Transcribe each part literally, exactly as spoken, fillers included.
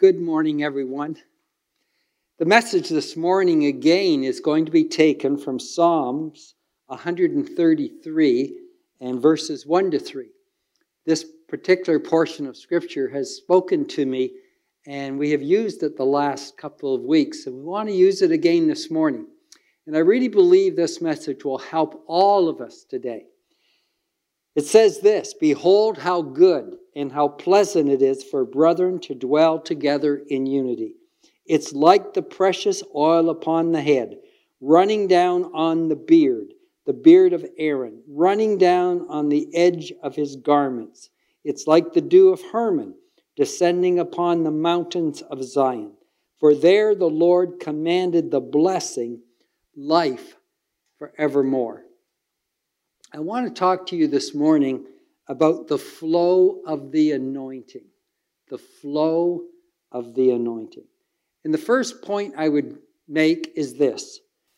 Good morning, everyone. The message this morning again is going to be taken from Psalms one thirty-three and verses one to three. This particular portion of Scripture has spoken to me, and we have used it the last couple of weeks, and we want to use it again this morning. And I really believe this message will help all of us today. It says this: "Behold how good and how pleasant it is for brethren to dwell together in unity. It's like the precious oil upon the head, running down on the beard, the beard of Aaron, running down on the edge of his garments. It's like the dew of Hermon, descending upon the mountains of Zion. For there the Lord commanded the blessing, life forevermore." I want to talk to you this morning about the flow of the anointing. The flow of the anointing. And the first point I would make is this: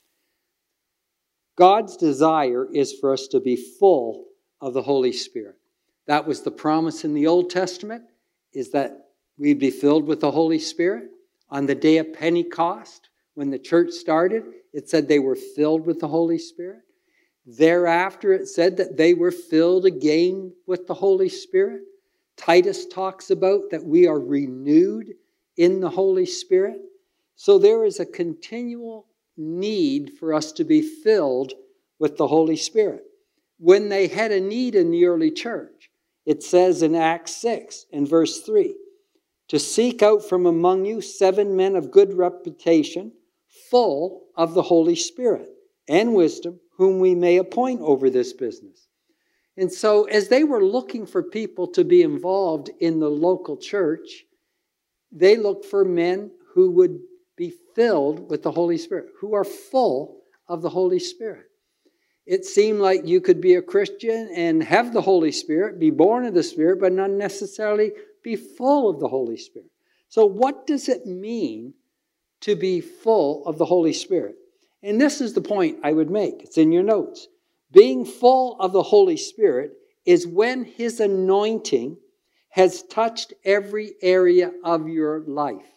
God's desire is for us to be full of the Holy Spirit. That was the promise in the Old Testament, is that we'd be filled with the Holy Spirit. On the day of Pentecost, when the church started, it said they were filled with the Holy Spirit. Thereafter, it said that they were filled again with the Holy Spirit. Titus talks about that we are renewed in the Holy Spirit. So there is a continual need for us to be filled with the Holy Spirit. When they had a need in the early church, it says in Acts six and verse three, "To seek out from among you seven men of good reputation, full of the Holy Spirit and wisdom, whom we may appoint over this business." And so as they were looking for people to be involved in the local church, they looked for men who would be filled with the Holy Spirit, who are full of the Holy Spirit. It seemed like you could be a Christian and have the Holy Spirit, be born of the Spirit, but not necessarily be full of the Holy Spirit. So what does it mean to be full of the Holy Spirit? And this is the point I would make. It's in your notes. Being full of the Holy Spirit is when His anointing has touched every area of your life.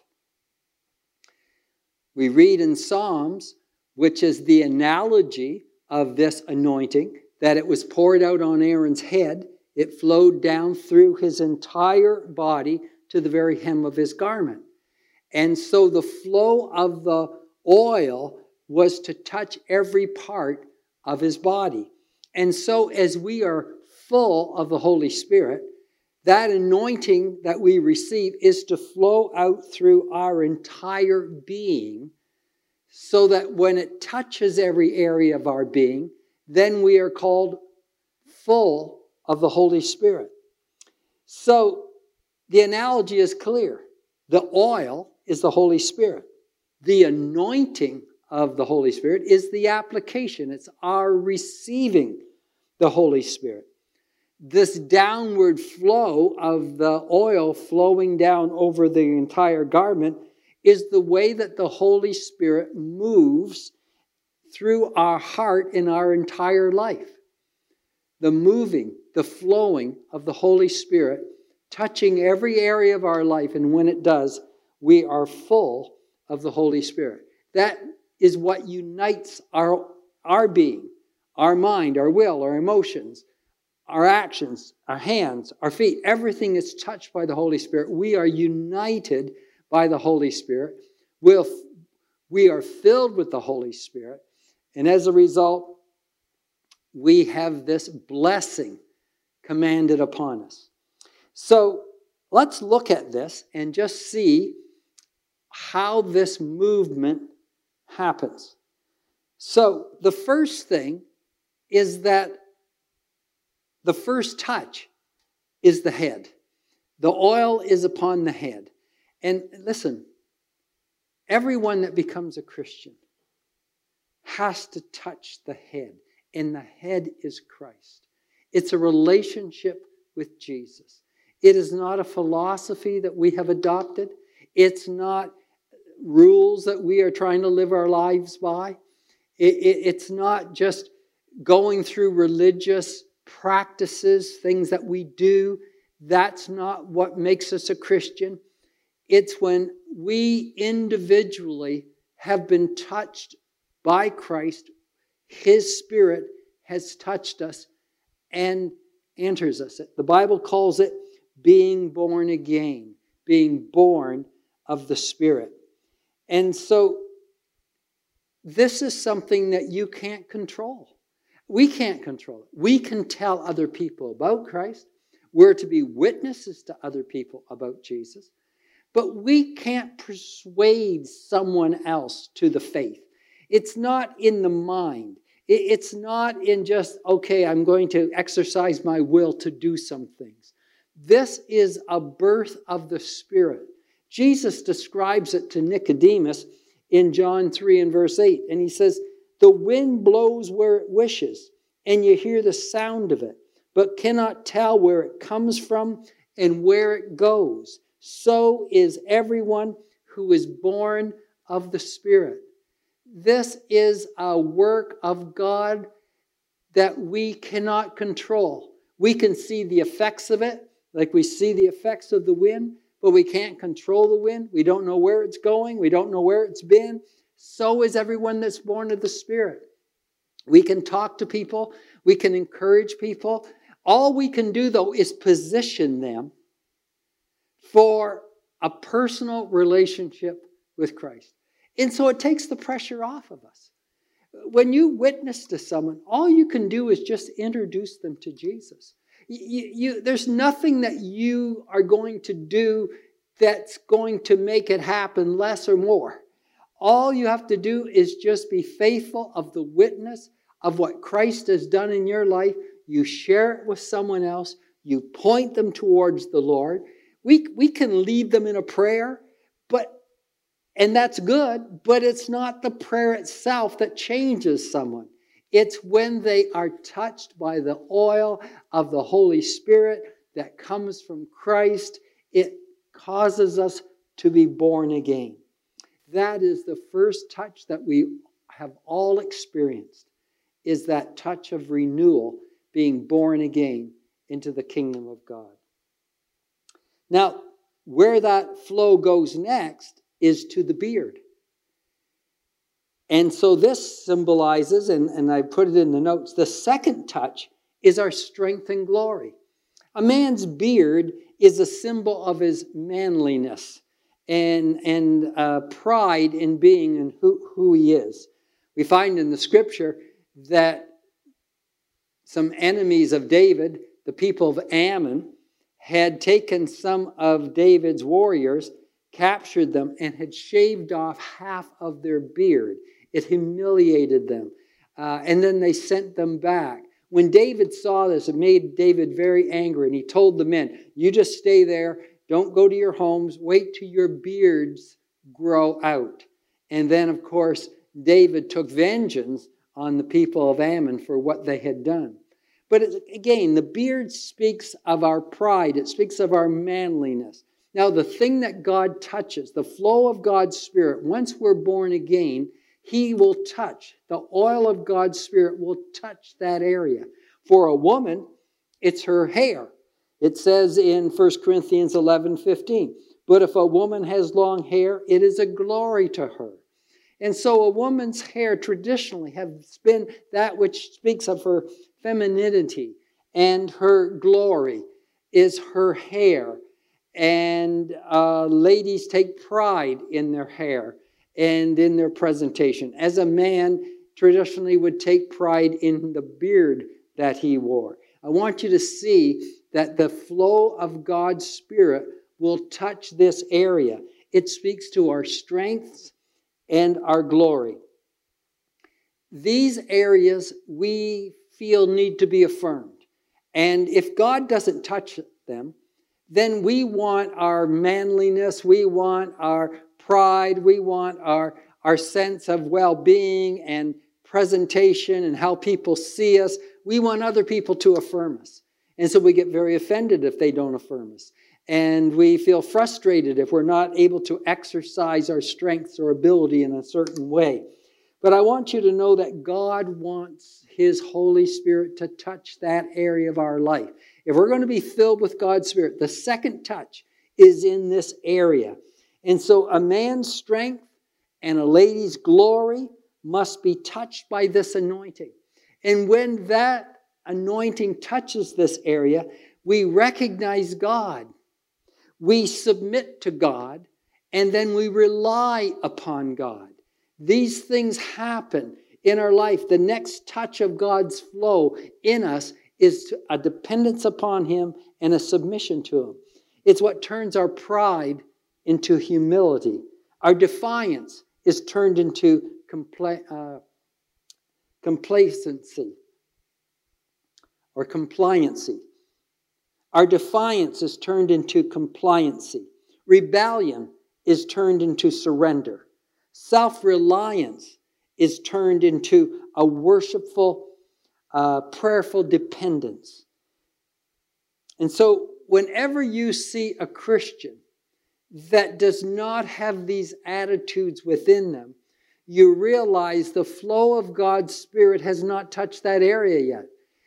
We read in Psalms, which is the analogy of this anointing, that it was poured out on Aaron's head. It flowed down through his entire body to the very hem of his garment. And so the flow of the oil was to touch every part of his body. And so as we are full of the Holy Spirit, that anointing that we receive is to flow out through our entire being, so that when it touches every area of our being, then we are called full of the Holy Spirit. So the analogy is clear. The oil is the Holy Spirit. The anointing of the Holy Spirit is the application. It's our receiving the Holy Spirit. This downward flow of the oil flowing down over the entire garment is the way that the Holy Spirit moves through our heart in our entire life. The moving, the flowing of the Holy Spirit, touching every area of our life, and when it does, we are full of the Holy Spirit. That is what unites our, our being, our mind, our will, our emotions, our actions, our hands, our feet. Everything is touched by the Holy Spirit. We are united by the Holy Spirit. We'll, we are filled with the Holy Spirit. And as a result, we have this blessing commanded upon us. So let's look at this and just see how this movement happens. So the first thing is that the first touch is the head. The oil is upon the head. And listen, everyone that becomes a Christian has to touch the head. And the head is Christ. It's a relationship with Jesus. It is not a philosophy that we have adopted. It's not rules that we are trying to live our lives by. It, it, it's not just going through religious practices, things that we do. That's not what makes us a Christian. It's when we individually have been touched by Christ. His Spirit has touched us and enters us. The Bible calls it being born again, being born of the Spirit. And so this is something that you can't control. We can't control it. We can tell other people about Christ. We're to be witnesses to other people about Jesus. But we can't persuade someone else to the faith. It's not in the mind. It's not in just, okay, I'm going to exercise my will to do some things. This is a birth of the Spirit. Jesus describes it to Nicodemus in John three and verse eight. And he says, the wind blows where it wishes, and you hear the sound of it, but cannot tell where it comes from and where it goes. So is everyone who is born of the Spirit. This is a work of God that we cannot control. We can see the effects of it, like we see the effects of the wind, but we can't control the wind. We don't know where it's going. We don't know where it's been. So is everyone that's born of the Spirit. We can talk to people. We can encourage people. All we can do, though, is position them for a personal relationship with Christ. And so it takes the pressure off of us. When you witness to someone, all you can do is just introduce them to Jesus. You, you, there's nothing that you are going to do that's going to make it happen less or more. All you have to do is just be faithful of the witness of what Christ has done in your life. You share it with someone else. You point them towards the Lord. We, we can lead them in a prayer, but and that's good, but it's not the prayer itself that changes someone. It's when they are touched by the oil of the Holy Spirit that comes from Christ. It causes us to be born again. That is the first touch that we have all experienced, is that touch of renewal, being born again into the kingdom of God. Now, where that flow goes next is to the beard. And so this symbolizes, and, and I put it in the notes, the second touch is our strength and glory. A man's beard is a symbol of his manliness and, and uh, pride in being and who, who he is. We find in the scripture that some enemies of David, the people of Ammon, had taken some of David's warriors, captured them, and had shaved off half of their beard. It humiliated them. Uh, and then they sent them back. When David saw this, it made David very angry. And he told the men, you just stay there. Don't go to your homes. Wait till your beards grow out. And then, of course, David took vengeance on the people of Ammon for what they had done. But it, again, the beard speaks of our pride. It speaks of our manliness. Now, the thing that God touches, the flow of God's Spirit, once we're born again, He will touch. The oil of God's Spirit will touch that area. For a woman, it's her hair. It says in First Corinthians eleven fifteen, but if a woman has long hair, it is a glory to her. And so a woman's hair traditionally has been that which speaks of her femininity, and her glory is her hair. And uh, ladies take pride in their hair and in their presentation. As a man traditionally would take pride in the beard that he wore. I want you to see that the flow of God's Spirit will touch this area. It speaks to our strengths and our glory. These areas we feel need to be affirmed. And if God doesn't touch them, then we want our manliness, we want our pride, we want our, our sense of well-being and presentation and how people see us. We want other people to affirm us. And so we get very offended if they don't affirm us. And we feel frustrated if we're not able to exercise our strengths or ability in a certain way. But I want you to know that God wants His Holy Spirit to touch that area of our life. If we're going to be filled with God's Spirit, the second touch is in this area. And so a man's strength and a lady's glory must be touched by this anointing. And when that anointing touches this area, we recognize God. We submit to God, and then we rely upon God. These things happen in our life. The next touch of God's flow in us is a dependence upon Him and a submission to Him. It's what turns our pride into humility. Our defiance is turned into compla- uh, complacency or compliancy. Our defiance is turned into compliancy. Rebellion is turned into surrender. Self-reliance is turned into a worshipful, uh, prayerful dependence. And so whenever you see a Christian that does not have these attitudes within them, you realize the flow of God's Spirit has not touched that area yet.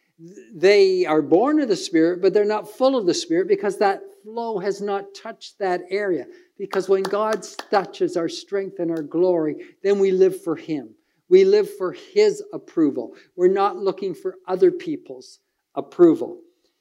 They are born of the Spirit, but they're not full of the Spirit because that flow has not touched that area. Because when God touches our strength and our glory, then we live for Him. We live for His approval. We're not looking for other people's approval.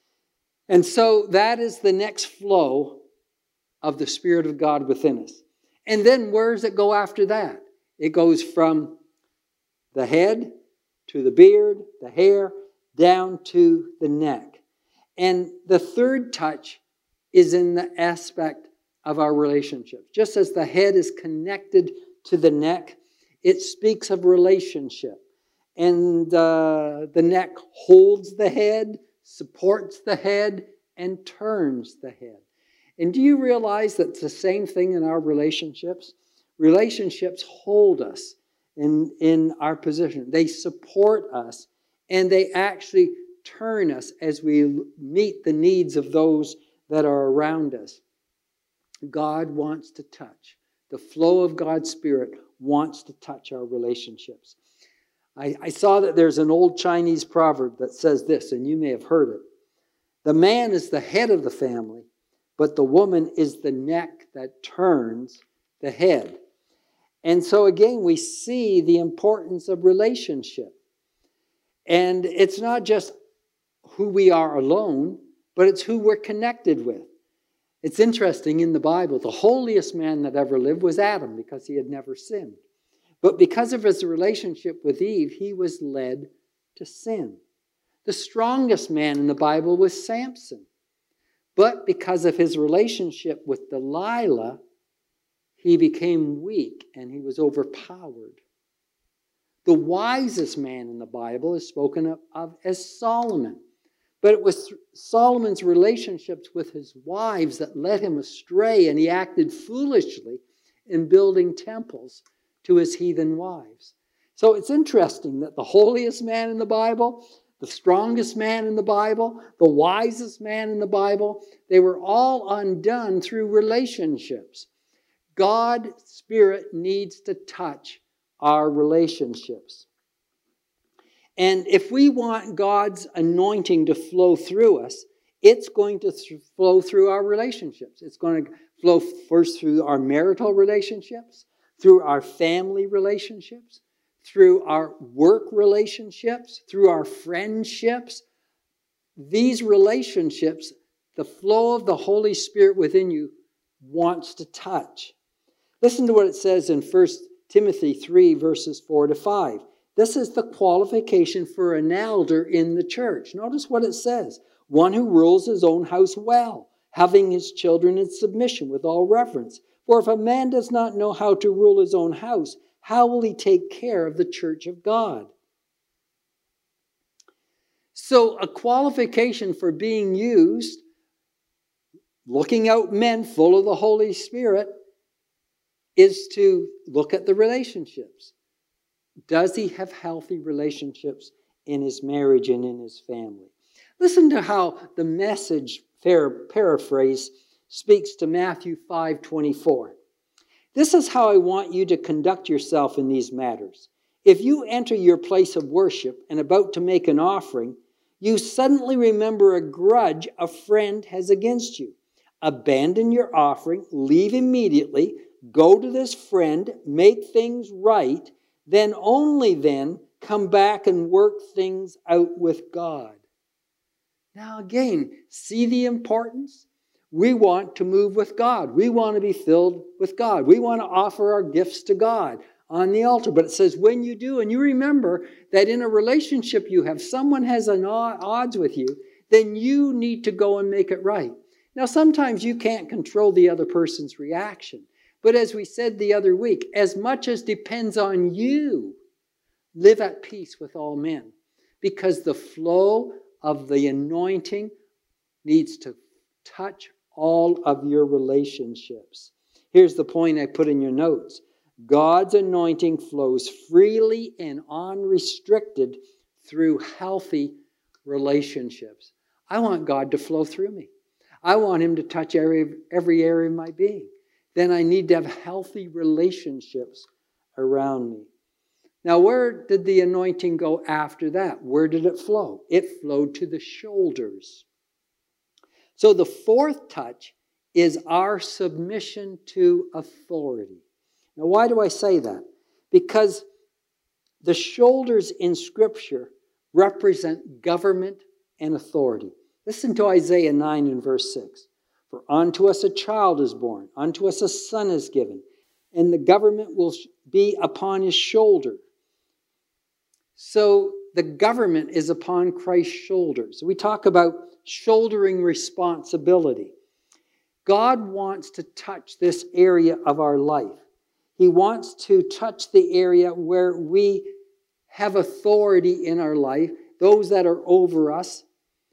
And so that is the next flow of the Spirit of God within us. And then where does it go after that? It goes from the head to the beard, the hair, down to the neck. And the third touch is in the aspect of our relationships. Just as the head is connected to the neck, it speaks of relationship. And uh, the neck holds the head, supports the head, and turns the head. And do you realize that it's the same thing in our relationships? Relationships hold us in, in our position. They support us, and they actually turn us as we meet the needs of those that are around us. God wants to touch. The flow of God's Spirit wants to touch our relationships. I, I saw that there's an old Chinese proverb that says this, and you may have heard it. The man is the head of the family, but the woman is the neck that turns the head. And so again, we see the importance of relationship. And it's not just who we are alone, but it's who we're connected with. It's interesting in the Bible, the holiest man that ever lived was Adam because he had never sinned. But because of his relationship with Eve, he was led to sin. The strongest man in the Bible was Samson. But because of his relationship with Delilah, he became weak and he was overpowered. The wisest man in the Bible is spoken of, of as Solomon. But it was Solomon's relationships with his wives that led him astray, and he acted foolishly in building temples to his heathen wives. So it's interesting that the holiest man in the Bible, the strongest man in the Bible, the wisest man in the Bible, they were all undone through relationships. God's Spirit needs to touch our relationships. And if we want God's anointing to flow through us, it's going to th- flow through our relationships. It's going to flow first through our marital relationships, through our family relationships, through our work relationships, through our friendships. These relationships, the flow of the Holy Spirit within you wants to touch. Listen to what it says in First Timothy three, verses four to five. This is the qualification for an elder in the church. Notice what it says. One who rules his own house well, having his children in submission with all reverence. For if a man does not know how to rule his own house, how will he take care of the church of God? So a qualification for being used, looking out men full of the Holy Spirit, is to look at the relationships. Does he have healthy relationships in his marriage and in his family? Listen to how the Message paraphrase speaks to Matthew five twenty-four. This is how I want you to conduct yourself in these matters. If you enter your place of worship and about to make an offering, you suddenly remember a grudge a friend has against you. abandon your offering, leave immediately, go to this friend, make things right, then only then come back and work things out with God. Now again, see the importance? We want to move with God. We want to be filled with God. We want to offer our gifts to God on the altar. But it says when you do, and you remember that in a relationship you have, someone has an odds with you, then you need to go and make it right. Now sometimes you can't control the other person's reaction. But as we said the other week, as much as depends on you, live at peace with all men. Because the flow of the anointing needs to touch all of your relationships. Here's the point I put in your notes. God's anointing flows freely and unrestricted through healthy relationships. I want God to flow through me. I want Him to touch every, every area of my being. Then I need to have healthy relationships around me. Now, where did the anointing go after that? Where did it flow? It flowed to the shoulders. So the fourth touch is our submission to authority. Now, why do I say that? Because the shoulders in Scripture represent government and authority. Listen to Isaiah nine and verse six. For unto us a child is born, unto us a son is given, and the government will be upon his shoulder. So the government is upon Christ's shoulders. We talk about shouldering responsibility. God wants to touch this area of our life. He wants to touch the area where we have authority in our life, those that are over us.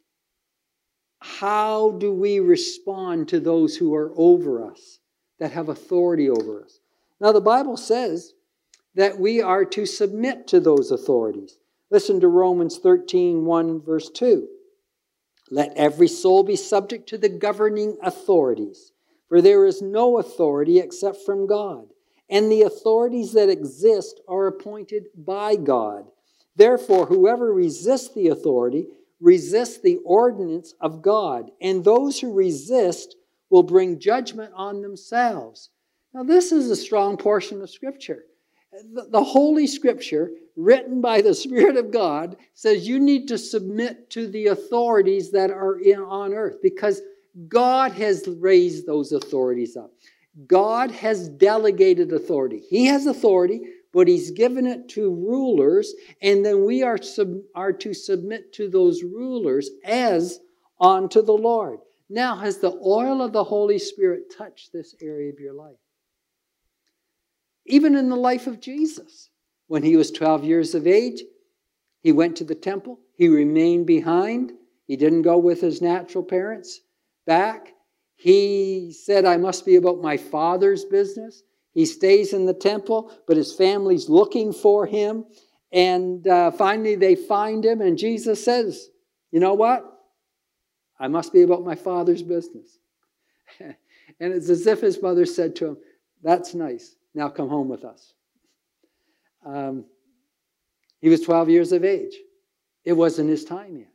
How do we respond to those who are over us, that have authority over us? Now, the Bible says that we are to submit to those authorities. Listen to Romans thirteen, one, verse two. Let every soul be subject to the governing authorities, for there is no authority except from God, and the authorities that exist are appointed by God. Therefore, whoever resists the authority resists the ordinance of God, and those who resist will bring judgment on themselves. Now, this is a strong portion of Scripture. The Holy Scripture, written by the Spirit of God, says you need to submit to the authorities that are in, on earth, because God has raised those authorities up. God has delegated authority. He has authority, but He's given it to rulers, and then we are, sub, are to submit to those rulers as unto the Lord. Now, has the oil of the Holy Spirit touched this area of your life? Even in the life of Jesus, when He was twelve years of age, He went to the temple. He remained behind. He didn't go with His natural parents back. He said, I must be about my Father's business. He stays in the temple, but His family's looking for Him. And uh, finally they find Him, and Jesus says, you know what? I must be about my Father's business. And it's as if His mother said to him, that's nice. Now come home with us. Um, he was twelve years of age. It wasn't his time yet.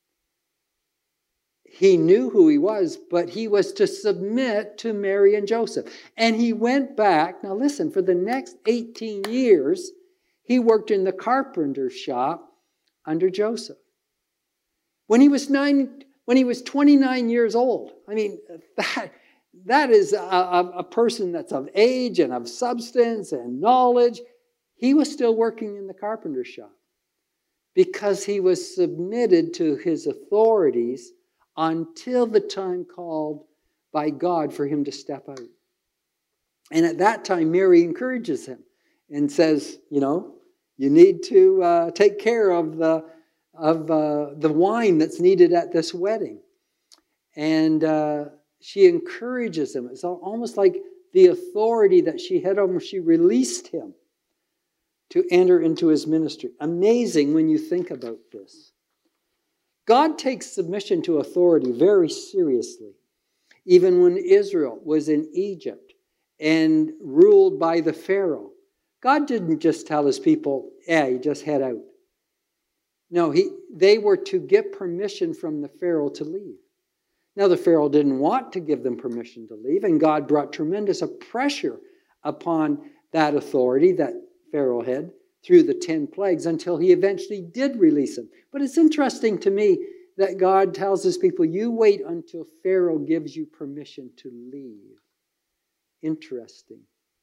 He knew who he was, but he was to submit to Mary and Joseph. And he went back. Now listen, for the next eighteen years, he worked in the carpenter's shop under Joseph. When he was nine, when he was twenty-nine years old, I mean, that, that is a, a, a person that's of age and of substance and knowledge. He was still working in the carpenter's shop because he was submitted to his authorities until the time called by God for him to step out. And at that time, Mary encourages him and says, you know, you need to uh, take care of the of uh, the wine that's needed at this wedding. And uh, she encourages him. It's almost like the authority that she had over him. She released him to enter into his ministry. Amazing when you think about this. God takes submission to authority very seriously. Even when Israel was in Egypt and ruled by the Pharaoh, God didn't just tell his people, yeah, you just head out. No, he, they were to get permission from the Pharaoh to leave. Now, the Pharaoh didn't want to give them permission to leave, and God brought tremendous pressure upon that authority that Pharaoh had through the ten plagues until he eventually did release them. But it's interesting to me that God tells his people, you wait until Pharaoh gives you permission to leave. Interesting.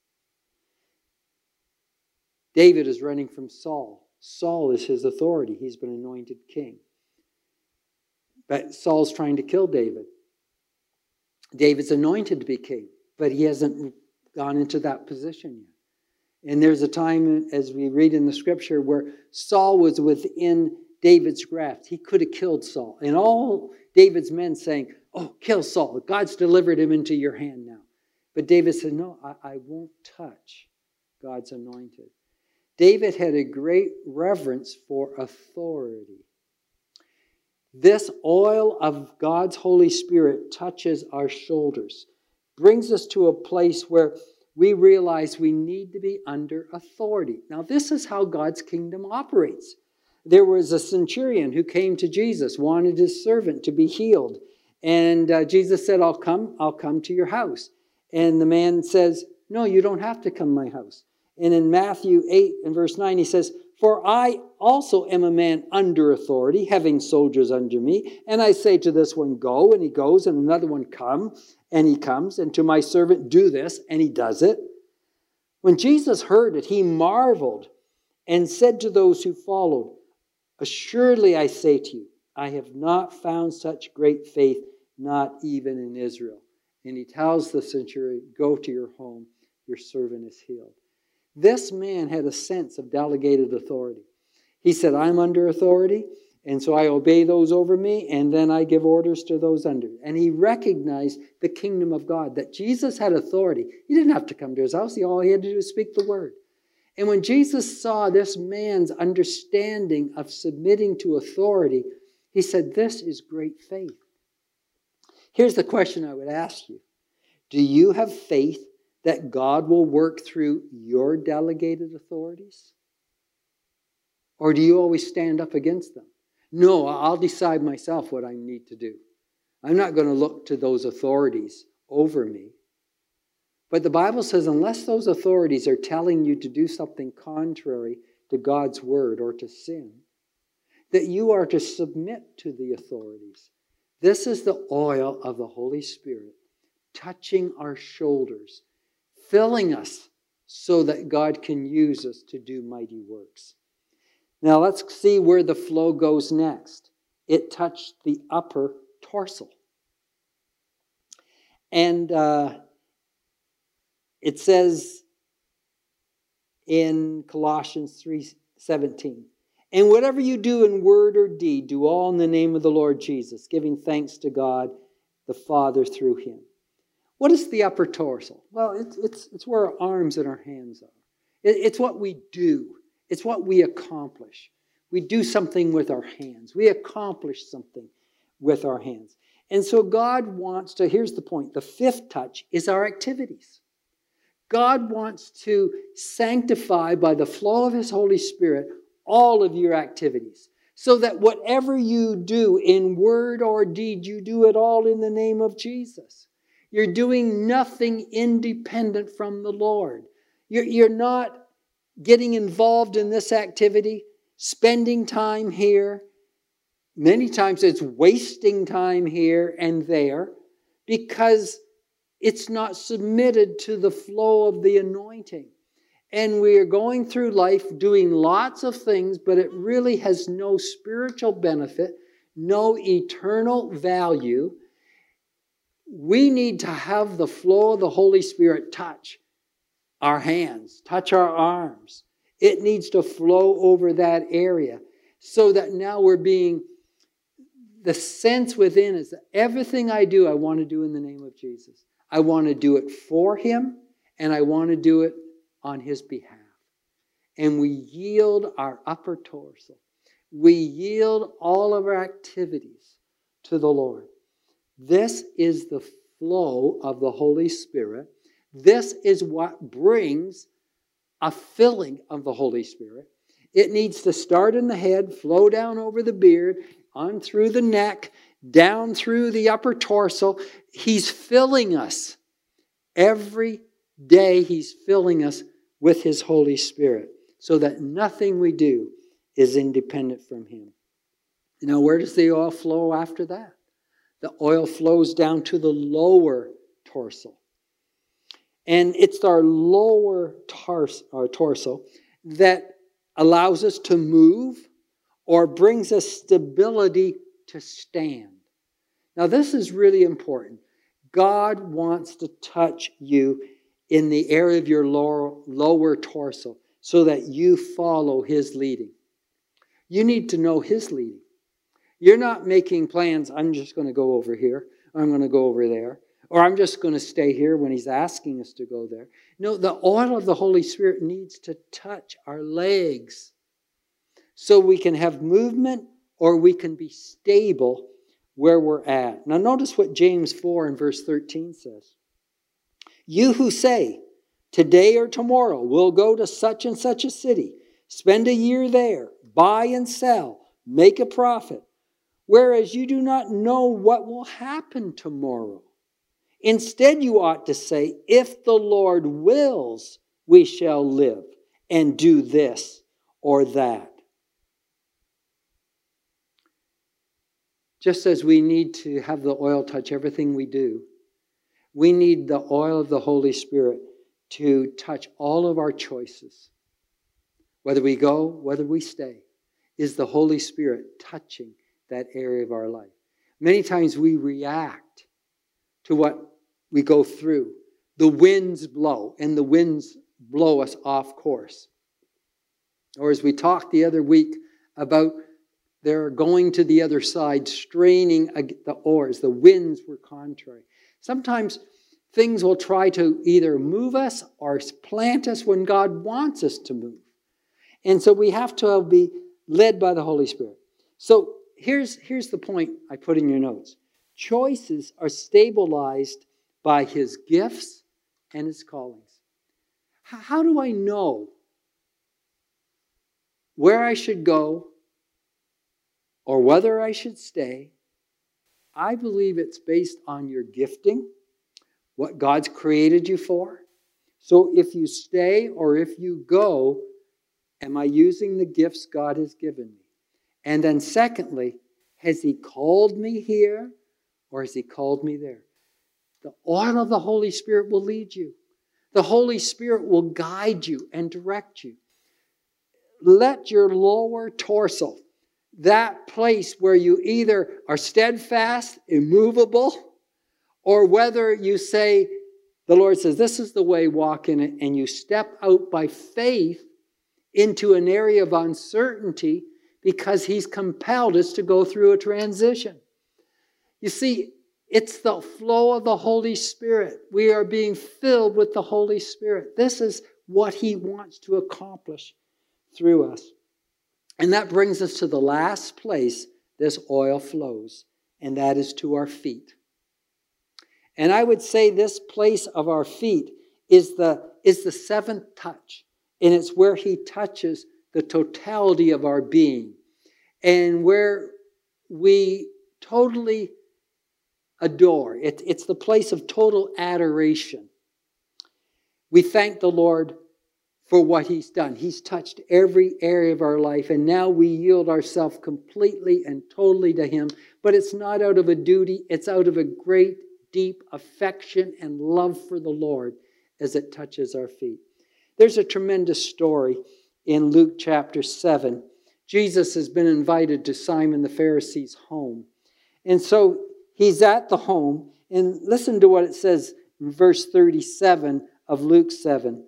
David is running from Saul. Saul is his authority. He's been anointed king. But Saul's trying to kill David. David's anointed to be king, but he hasn't gone into that position yet. And there's a time, as we read in the scripture, where Saul was within David's grasp. He could have killed Saul. And all David's men saying, oh, kill Saul. God's delivered him into your hand now. But David said, no, I, I won't touch God's anointed. David had a great reverence for authority. This oil of God's Holy Spirit touches our shoulders, brings us to a place where we realize we need to be under authority. Now, this is how God's kingdom operates. There was a centurion who came to Jesus, wanted his servant to be healed. And uh, Jesus said, I'll come, I'll come to your house. And the man says, no, you don't have to come to my house. And in Matthew eight and verse nine, he says, for I also am a man under authority, having soldiers under me. And I say to this one, go, and he goes, and another one, come, and he comes. And to my servant, do this, and he does it. When Jesus heard it, he marveled and said to those who followed, assuredly I say to you, I have not found such great faith, not even in Israel. And he tells the centurion, go to your home, your servant is healed. This man had a sense of delegated authority. He said, I'm under authority, and so I obey those over me, and then I give orders to those under. And he recognized the kingdom of God, that Jesus had authority. He didn't have to come to his house. All he had to do was speak the word. And when Jesus saw this man's understanding of submitting to authority, he said, this is great faith. Here's the question I would ask you. Do you have faith that God will work through your delegated authorities? Or do you always stand up against them? No, I'll decide myself what I need to do. I'm not going to look to those authorities over me. But the Bible says unless those authorities are telling you to do something contrary to God's word or to sin, that you are to submit to the authorities. This is the oil of the Holy Spirit touching our shoulders, filling us so that God can use us to do mighty works. Now let's see where the flow goes next. It touched the upper torso. And uh, it says in Colossians three seventeen, and whatever you do in word or deed, do all in the name of the Lord Jesus, giving thanks to God the Father through him. What is the upper torso? Well, it's, it's, it's where our arms and our hands are. It, it's what we do. It's what we accomplish. We do something with our hands. We accomplish something with our hands. And so God wants to, here's the point, the fifth touch is our activities. God wants to sanctify by the flow of his Holy Spirit all of your activities, so that whatever you do in word or deed, you do it all in the name of Jesus. You're doing nothing independent from the Lord. You're, you're not getting involved in this activity, spending time here. Many times it's wasting time here and there because it's not submitted to the flow of the anointing. And we are going through life doing lots of things, but it really has no spiritual benefit, no eternal value. We need to have the flow of the Holy Spirit touch our hands, touch our arms. It needs to flow over that area so that now we're being, the sense within is that everything I do, I want to do in the name of Jesus. I want to do it for him, and I want to do it on his behalf. And we yield our upper torso. We yield all of our activities to the Lord. This is the flow of the Holy Spirit. This is what brings a filling of the Holy Spirit. It needs to start in the head, flow down over the beard, on through the neck, down through the upper torso. He's filling us. Every day He's filling us with His Holy Spirit so that nothing we do is independent from Him. Now, where does the oil flow after that? The oil flows down to the lower torso. And it's our lower tars- our torso that allows us to move or brings us stability to stand. Now, this is really important. God wants to touch you in the area of your lower, lower torso so that you follow His leading. You need to know His leading. You're not making plans, I'm just going to go over here, or I'm going to go over there, or I'm just going to stay here when He's asking us to go there. No, the oil of the Holy Spirit needs to touch our legs so we can have movement or we can be stable where we're at. Now notice what James four and verse thirteen says. You who say, today or tomorrow we'll go to such and such a city, spend a year there, buy and sell, make a profit, whereas you do not know what will happen tomorrow. Instead, you ought to say, if the Lord wills, we shall live and do this or that. Just as we need to have the oil touch everything we do, we need the oil of the Holy Spirit to touch all of our choices. Whether we go, whether we stay, is the Holy Spirit touching that area of our life. Many times we react to what we go through. The winds blow, and the winds blow us off course. Or as we talked the other week about they're going to the other side, straining the oars. The winds were contrary. Sometimes things will try to either move us or plant us when God wants us to move. And so we have to be led by the Holy Spirit. So here's, here's the point I put in your notes. Choices are stabilized by His gifts and His callings. How do I know where I should go or whether I should stay? I believe it's based on your gifting, what God's created you for. So if you stay or if you go, am I using the gifts God has given me? And then secondly, has He called me here or has He called me there? The oil of the Holy Spirit will lead you. The Holy Spirit will guide you and direct you. Let your lower torso, that place where you either are steadfast, immovable, or whether you say, the Lord says, this is the way, walk in it, and you step out by faith into an area of uncertainty because He's compelled us to go through a transition. You see, it's the flow of the Holy Spirit. We are being filled with the Holy Spirit. This is what He wants to accomplish through us. And that brings us to the last place this oil flows, and that is to our feet. And I would say this place of our feet is the, is the seventh touch. And it's where He touches the totality of our being. And where we totally adore. It, it's the place of total adoration. We thank the Lord for what He's done. He's touched every area of our life, and now we yield ourselves completely and totally to Him. But it's not out of a duty, it's out of a great, deep affection and love for the Lord as it touches our feet. There's a tremendous story in Luke chapter seven. Jesus has been invited to Simon the Pharisee's home. And so He's at the home, and listen to what it says in verse thirty-seven of Luke seven.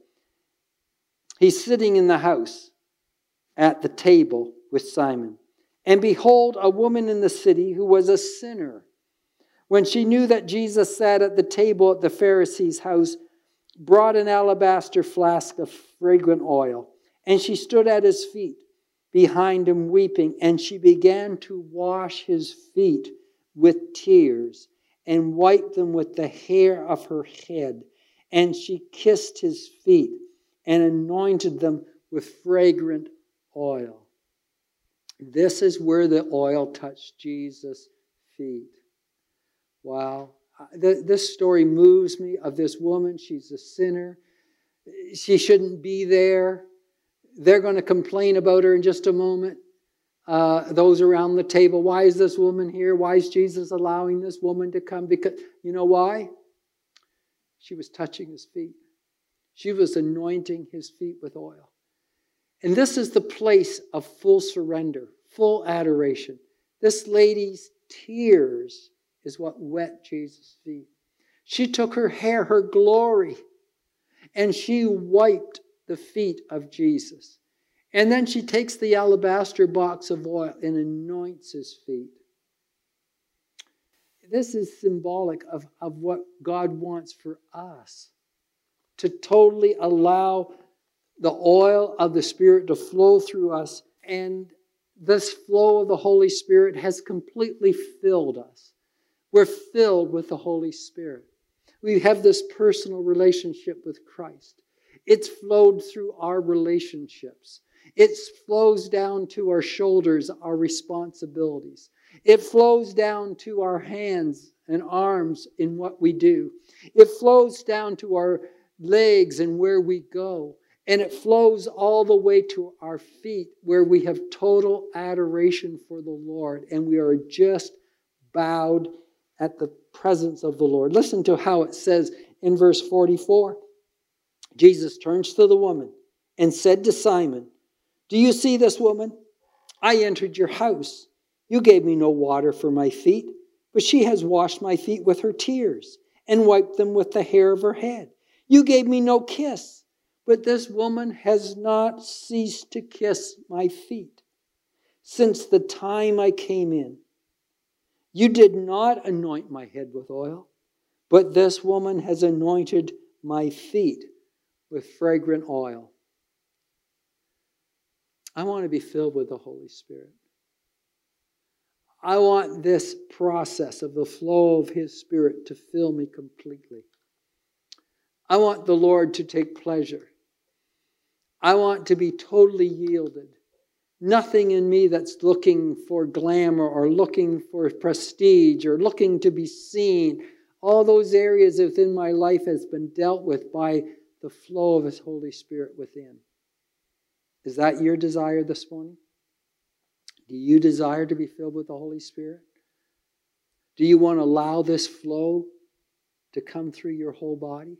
He's sitting in the house at the table with Simon. And behold, a woman in the city who was a sinner, when she knew that Jesus sat at the table at the Pharisee's house, brought an alabaster flask of fragrant oil. And she stood at His feet behind Him weeping. And she began to wash His feet with tears and wiped them with the hair of her head. And she kissed His feet and anointed them with fragrant oil. This is where the oil touched Jesus' feet. Wow. This story moves me of this woman. She's a sinner. She shouldn't be there. They're going to complain about her in just a moment. Uh, those around the table, why is this woman here? Why is Jesus allowing this woman to come? Because, you know why? She was touching his feet. She was anointing his feet with oil. And this is the place of full surrender, full adoration. This lady's tears is what wet Jesus' feet. She took her hair, her glory, and she wiped the feet of Jesus. And then she takes the alabaster box of oil and anoints his feet. This is symbolic of, of what God wants for us. To totally allow the oil of the Spirit to flow through us. And this flow of the Holy Spirit has completely filled us. We're filled with the Holy Spirit. We have this personal relationship with Christ. It's flowed through our relationships. It flows down to our shoulders, our responsibilities. It flows down to our hands and arms in what we do. It flows down to our legs and where we go. And it flows all the way to our feet where we have total adoration for the Lord. And we are just bowed at the presence of the Lord. Listen to how it says in verse forty-four. Jesus turns to the woman and said to Simon, "Do you see this woman? I entered your house. You gave me no water for my feet, but she has washed my feet with her tears and wiped them with the hair of her head. You gave me no kiss, but this woman has not ceased to kiss my feet since the time I came in. You did not anoint my head with oil, but this woman has anointed my feet with fragrant oil." I want to be filled with the Holy Spirit. I want this process of the flow of His Spirit to fill me completely. I want the Lord to take pleasure. I want to be totally yielded. Nothing in me that's looking for glamour or looking for prestige or looking to be seen. All those areas within my life has been dealt with by the flow of His Holy Spirit within. Is that your desire this morning? Do you desire to be filled with the Holy Spirit? Do you want to allow this flow to come through your whole body?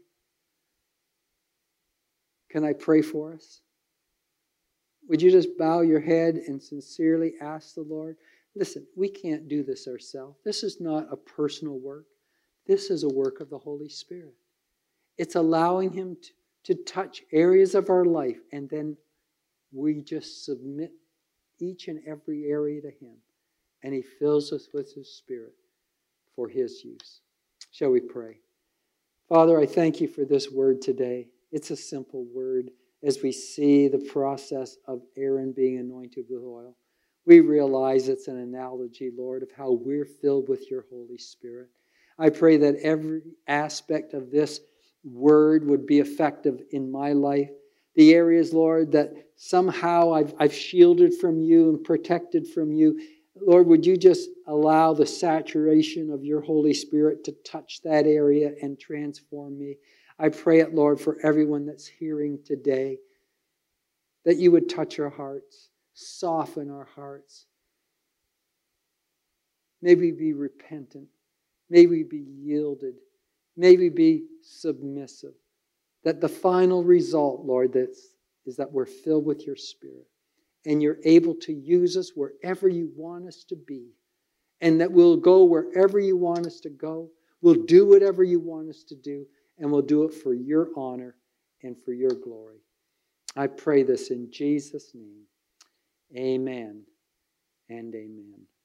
Can I pray for us? Would you just bow your head and sincerely ask the Lord? Listen, we can't do this ourselves. This is not a personal work. This is a work of the Holy Spirit. It's allowing Him to, to touch areas of our life, and then we just submit each and every area to Him, and He fills us with His Spirit for His use. Shall we pray? Father, I thank You for this word today. It's a simple word as we see the process of Aaron being anointed with oil. We realize it's an analogy, Lord, of how we're filled with Your Holy Spirit. I pray that every aspect of this word would be effective in my life. The areas, Lord, that somehow I've, I've shielded from You and protected from You. Lord, would You just allow the saturation of Your Holy Spirit to touch that area and transform me. I pray it, Lord, for everyone that's hearing today, that You would touch our hearts, soften our hearts. May we be repentant. May we be yielded. May we be submissive. That the final result, Lord, that's, is that we're filled with Your Spirit. And You're able to use us wherever You want us to be. And that we'll go wherever You want us to go. We'll do whatever You want us to do. And we'll do it for Your honor and for Your glory. I pray this in Jesus' name. Amen and amen.